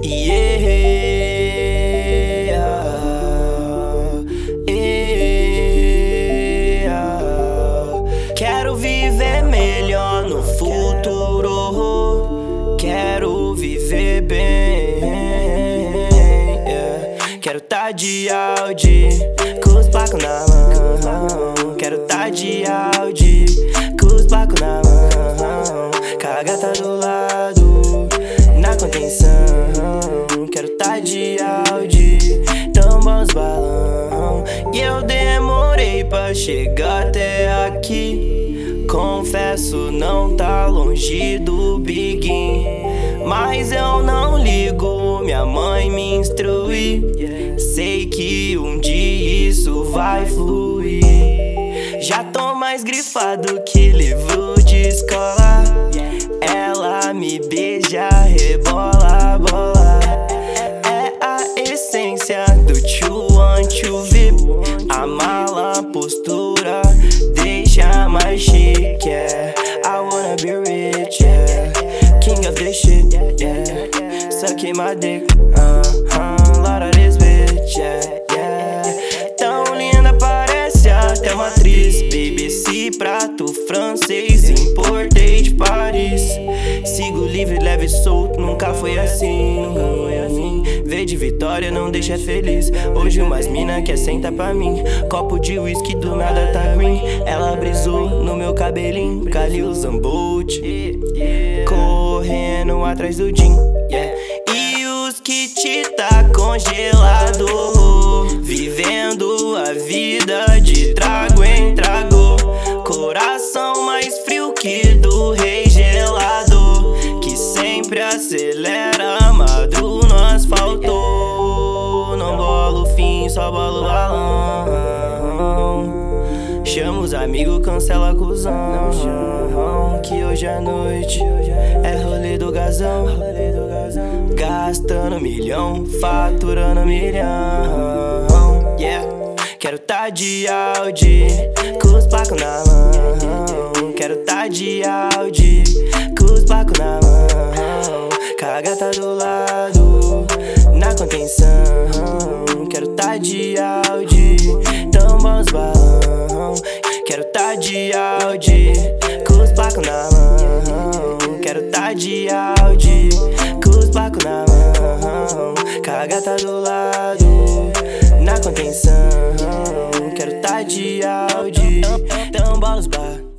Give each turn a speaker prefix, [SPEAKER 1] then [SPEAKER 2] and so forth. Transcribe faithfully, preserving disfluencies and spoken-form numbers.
[SPEAKER 1] Yeah, yeah. Quero viver melhor no futuro. Quero viver bem, yeah. Quero tá de Audi, com os placos na mão. Quero tá de Audi, com os placos na mão. Com a gata do lado, na contenção. Quero tá de Audi, tamba os balão. E eu demorei pra chegar até aqui. Confesso, não tá longe do Big, mas eu não ligo, minha mãe me instrui. Sei que um dia isso vai fluir. Já tô mais grifado que livro de escola. Ela me beija, rebola, bola. É a essência do two one two V I P. A mala, postura, deixa mais chique, yeah. I wanna be rich, yeah. King of this shit, yeah. Sucking my dick, uh-huh. Lot of this bitch, yeah, yeah. Tão linda parece até uma atriz. B B C, prato francês, importei de Paris. Sigo livre, leve e solto, nunca foi assim. Vê de vitória, não deixa feliz. Hoje umas mina quer sentar pra mim. Copo de whisky do nada tá green. Ela brisou no meu cabelinho, Calil Zambolt, correndo atrás do Jim, yeah. E os kit tá congelado, vivendo a vida de trago em trago. Coração mais frio que do rei gelado, que sempre acelera, madru no asfalto. Não bolo fim, só bolo balão. Chama os amigos, cancela a cuzão. Que hoje à noite é rolê do gazão. Gastando milhão, faturando milhão, yeah. Quero tá de Audi, com os placos na mão. Quero tá de Audi, com os placos na mão. Com a gata do lado, na contenção. Quero tá de Audi, tamba os balão. Quero tá de Audi, com os placos na mão. Quero tá de Audi, com os placos na mão. Com a gata do lado, na contenção. Quero tá de Audi, tamba os balão.